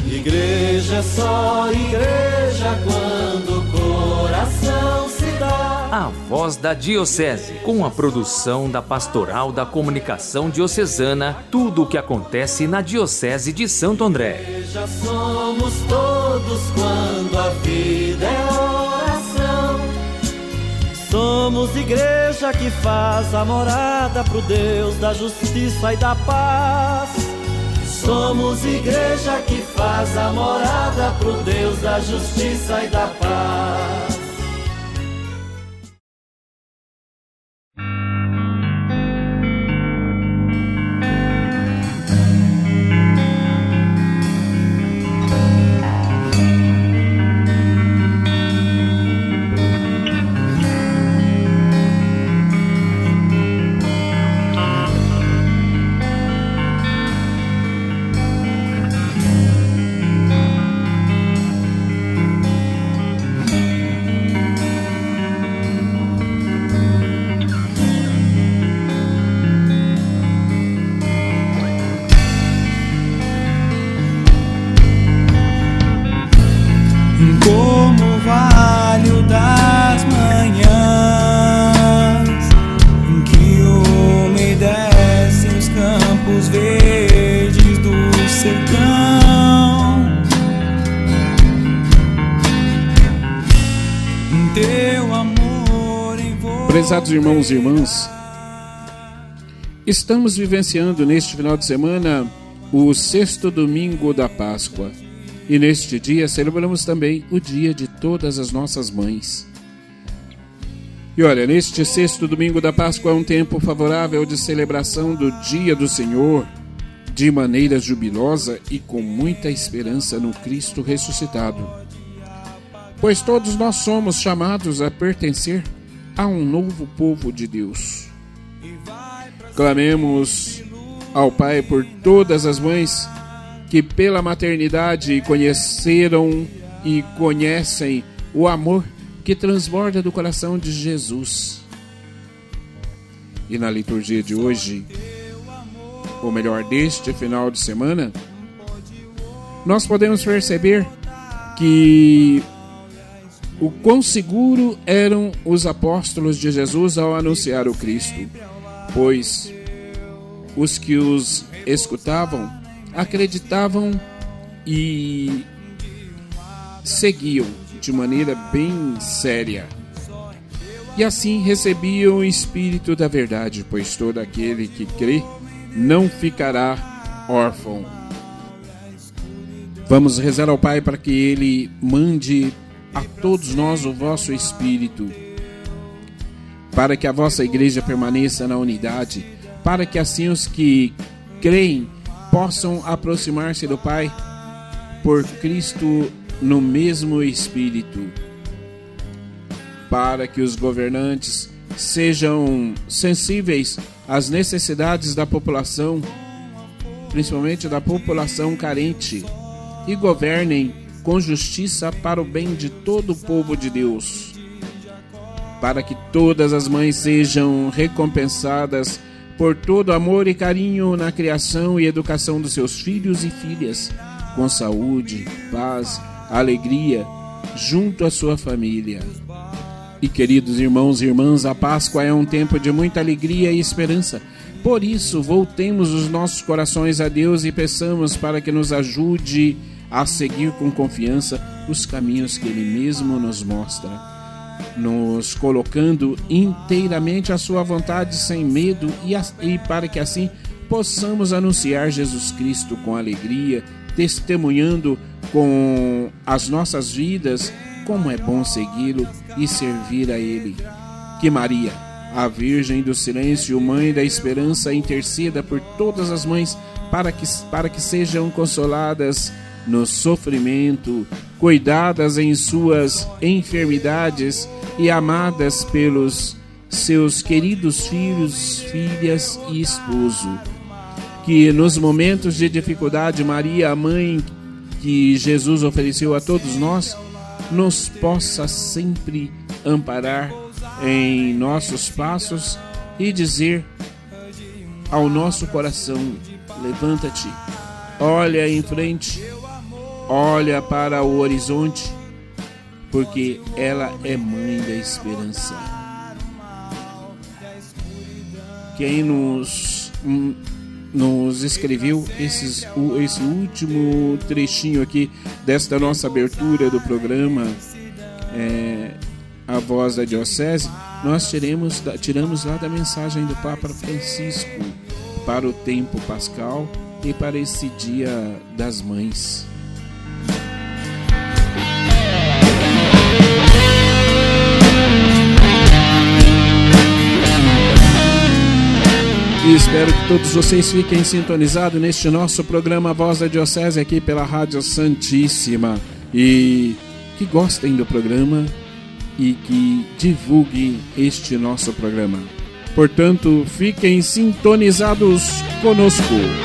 Igreja é só igreja quando o coração se dá. A Voz da Diocese, com a produção da Pastoral da Comunicação Diocesana, tudo o que acontece na Diocese de Santo André. Igreja somos todos quando a vida é oração. Somos igreja que faz a morada pro Deus da justiça e da paz. Somos igreja que faz a morada pro Deus da justiça e da paz. Prezados irmãos e irmãs, estamos vivenciando neste final de semana o 6º domingo da Páscoa e neste dia celebramos também o dia de todas as nossas mães. E olha, neste 6º domingo da Páscoa é um tempo favorável de celebração do dia do Senhor de maneira jubilosa e com muita esperança no Cristo ressuscitado, pois todos nós somos chamados a pertencer a um novo povo de Deus. Clamemos ao Pai por todas as mães que pela maternidade conheceram e conhecem o amor que transborda do coração de Jesus. E na liturgia de hoje, ou melhor, deste final de semana, nós podemos perceber que o quão seguro eram os apóstolos de Jesus ao anunciar o Cristo, pois os que os escutavam acreditavam e seguiam de maneira bem séria. E assim recebiam o Espírito da verdade, pois todo aquele que crê não ficará órfão. Vamos rezar ao Pai para que Ele mande a todos nós o vosso Espírito, para que a vossa igreja permaneça na unidade, para que assim os que creem possam aproximar-se do Pai por Cristo no mesmo Espírito, para que os governantes sejam sensíveis às necessidades da população, principalmente da população carente, e governem com justiça para o bem de todo o povo de Deus, para que todas as mães sejam recompensadas por todo amor e carinho na criação e educação dos seus filhos e filhas, com saúde, paz, alegria, junto à sua família. E queridos irmãos e irmãs, a Páscoa é um tempo de muita alegria e esperança. Por isso, voltemos os nossos corações a Deus e peçamos para que nos ajude a seguir com confiança os caminhos que Ele mesmo nos mostra, nos colocando inteiramente à sua vontade sem medo e para que assim possamos anunciar Jesus Cristo com alegria, testemunhando com as nossas vidas como é bom segui-lo e servir a Ele. Que Maria, a Virgem do Silêncio, Mãe da Esperança, interceda por todas as mães para que sejam consoladas no sofrimento, cuidadas em suas enfermidades e amadas pelos seus queridos filhos, filhas e esposo. Que nos momentos de dificuldade, Maria, a mãe que Jesus ofereceu a todos nós, nos possa sempre amparar em nossos passos e dizer ao nosso coração: levanta-te, olha em frente, olha para o horizonte, porque ela é mãe da esperança. Quem nos escreveu esse último trechinho aqui desta nossa abertura do programa, A Voz da Diocese, nós tiramos lá da mensagem do Papa Francisco para o tempo pascal e para esse Dia das Mães. E espero que todos vocês fiquem sintonizados neste nosso programa Voz da Diocese aqui pela Rádio Santíssima, e que gostem do programa e que divulguem este nosso programa. Portanto, fiquem sintonizados conosco.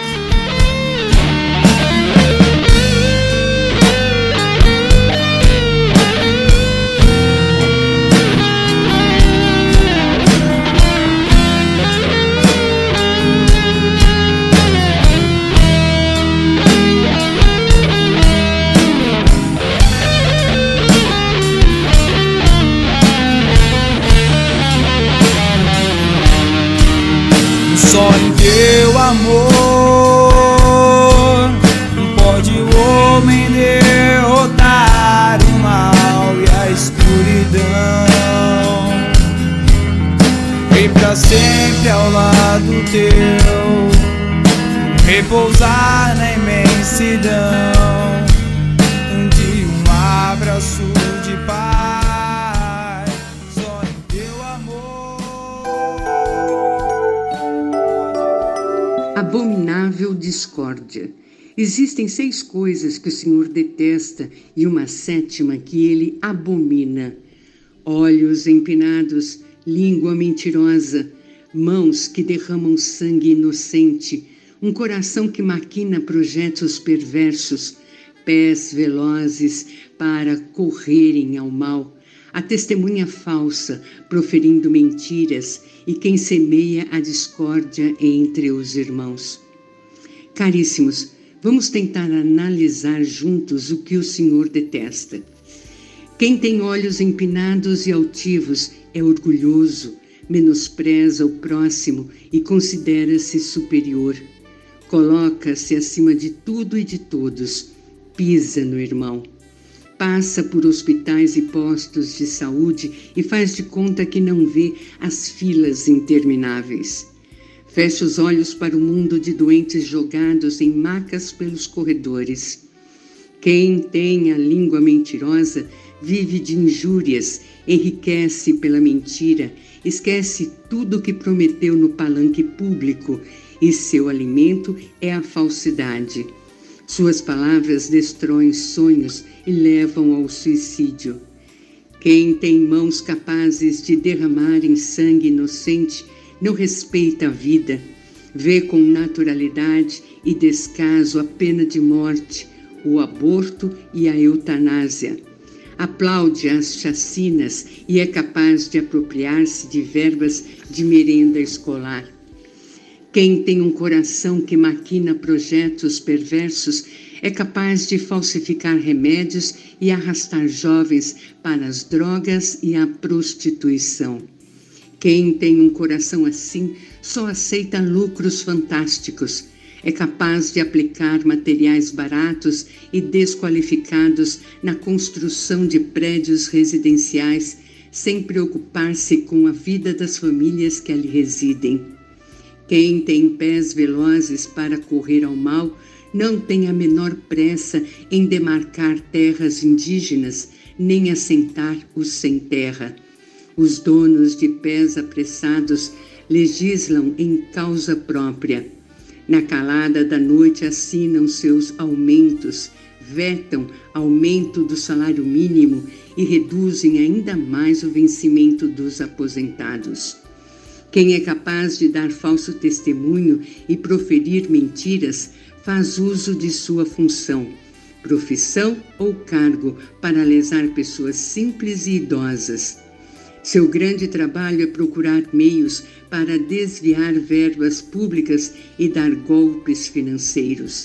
Só em teu amor pode o homem derrotar o mal e a escuridão, e pra sempre ao lado teu repousar na imensidão de um abraço de paz. Só em teu amor. Abominável discórdia. Existem 6 coisas que o Senhor detesta e uma 7ª que ele abomina: olhos empinados, língua mentirosa, mãos que derramam sangue inocente, um coração que maquina projetos perversos, pés velozes para correrem ao mal, a testemunha falsa, proferindo mentiras, e quem semeia a discórdia entre os irmãos. Caríssimos, vamos tentar analisar juntos o que o Senhor detesta. Quem tem olhos empinados e altivos é orgulhoso, menospreza o próximo e considera-se superior. Coloca-se acima de tudo e de todos, pisa no irmão. Passa por hospitais e postos de saúde e faz de conta que não vê as filas intermináveis. Fecha os olhos para o mundo de doentes jogados em macas pelos corredores. Quem tem a língua mentirosa vive de injúrias, enriquece pela mentira, esquece tudo o que prometeu no palanque público e seu alimento é a falsidade. Suas palavras destroem sonhos e levam ao suicídio. Quem tem mãos capazes de derramarem sangue inocente não respeita a vida, vê com naturalidade e descaso a pena de morte, o aborto e a eutanásia. Aplaude as chacinas e é capaz de apropriar-se de verbas de merenda escolar. Quem tem um coração que maquina projetos perversos é capaz de falsificar remédios e arrastar jovens para as drogas e a prostituição. Quem tem um coração assim só aceita lucros fantásticos. É capaz de aplicar materiais baratos e desqualificados na construção de prédios residenciais, sem preocupar-se com a vida das famílias que ali residem. Quem tem pés velozes para correr ao mal não tem a menor pressa em demarcar terras indígenas, nem assentar os sem terra. Os donos de pés apressados legislam em causa própria. Na calada da noite assinam seus aumentos, vetam aumento do salário mínimo e reduzem ainda mais o vencimento dos aposentados. Quem é capaz de dar falso testemunho e proferir mentiras faz uso de sua função, profissão ou cargo para lesar pessoas simples e idosas. Seu grande trabalho é procurar meios para desviar verbas públicas e dar golpes financeiros.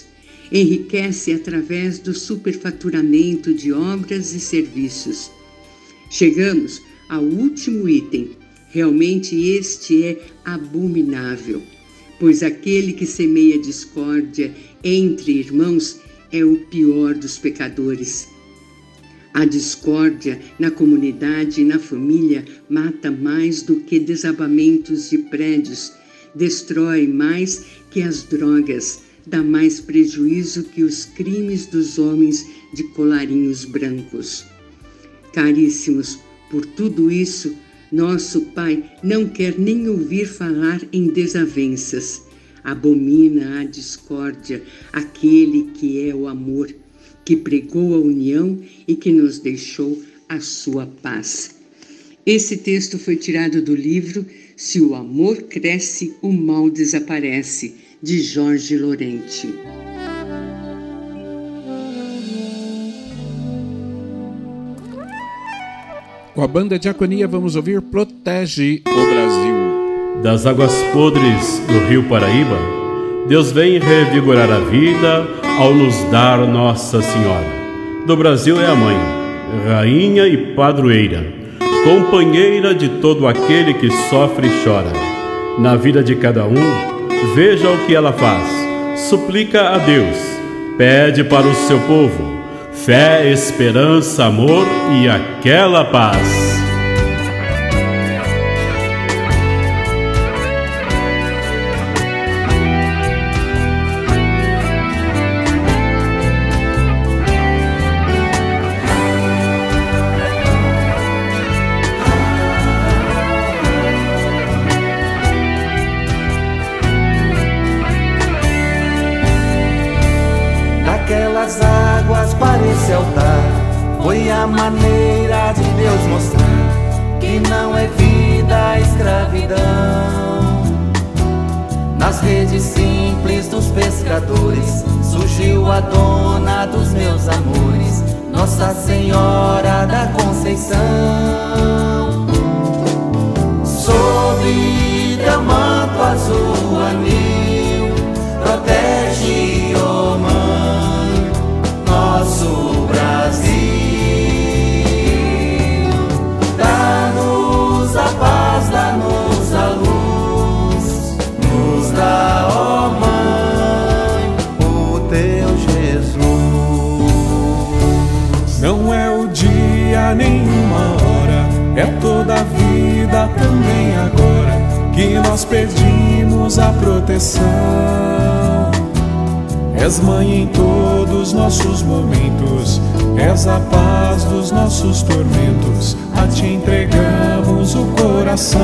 enriquece através do superfaturamento de obras e serviços. Chegamos ao último item. Realmente este é abominável, pois aquele que semeia discórdia entre irmãos é o pior dos pecadores. A discórdia na comunidade e na família mata mais do que desabamentos de prédios, destrói mais que as drogas, dá mais prejuízo que os crimes dos homens de colarinhos brancos. Caríssimos, por tudo isso, nosso Pai não quer nem ouvir falar em desavenças. Abomina a discórdia, aquele que é o amor, que pregou a união e que nos deixou a sua paz. Esse texto foi tirado do livro Se o Amor Cresce, o Mal Desaparece, de Jorge Lorente. Com a banda Diaconia vamos ouvir Protege o Brasil. Das águas podres do rio Paraíba, Deus vem revigorar a vida ao nos dar Nossa Senhora. Do Brasil é a mãe, rainha e padroeira, companheira de todo aquele que sofre e chora. Na vida de cada um, veja o que ela faz, suplica a Deus, pede para o seu povo fé, esperança, amor e aquela paz. Naquelas águas para esse altar, foi a maneira de Deus mostrar que não é vida a escravidão. Nas redes simples dos pescadores surgiu a dona dos meus amores, Nossa Senhora da Conceição. Sob teu manto azul anil, protege, ó Mãe, nosso Brasil. Dá-nos a paz, dá-nos a luz, nos dá, ó Mãe, o teu Jesus. Não é o dia nem uma hora, é toda a vida também agora que nós perdimos a proteção. És mãe em todos nossos momentos, és a paz dos nossos tormentos, a ti entregamos o coração.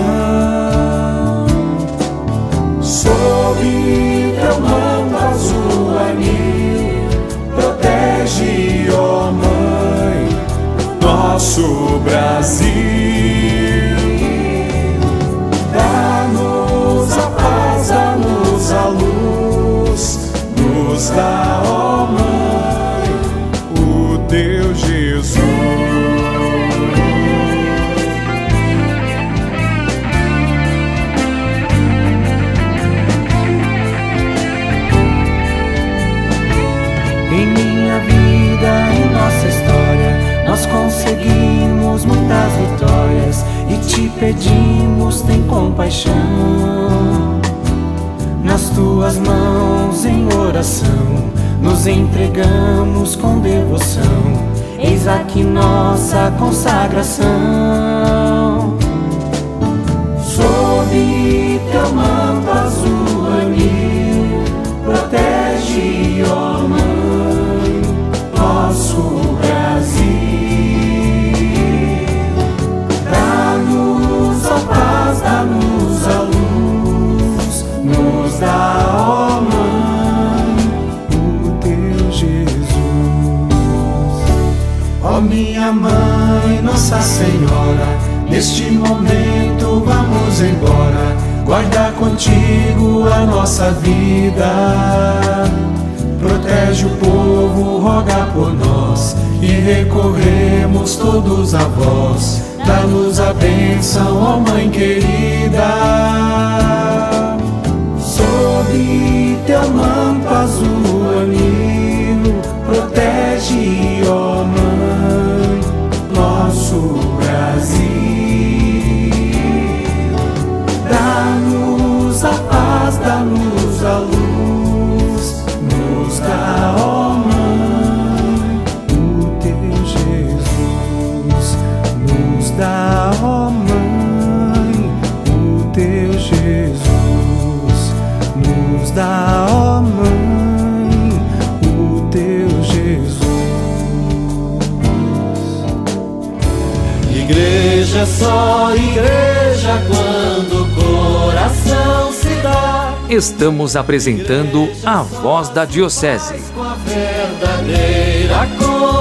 Sob teu manto azul anil, protege, ó Mãe, nosso Brasil. Dá-nos a paz, dá-nos a luz, nos dá, ó Mãe, o teu Jesus. Em minha vida, em nossa história, nós conseguimos muitas vitórias e te pedimos, tem compaixão. Nas tuas mãos em oração nos entregamos com devoção, eis aqui nossa consagração. Sob teu manto azul anil, protege, ó Mãe, nosso Brasil. Dá-nos a paz, dá-nos a luz, nos dá, ó Mãe, o teu Jesus. Ó minha Mãe, Nossa Senhora, neste momento vamos embora, guarda contigo a nossa vida. Protege o povo, roga por nós e recorremos todos a vós. Dá-nos a bênção, ó Mãe querida. Sob teu manto azul anil, nos dá, ó Mãe, o teu Jesus. Igreja é só igreja quando o coração se dá. Estamos apresentando a Voz da Diocese. Com a verdadeira cor.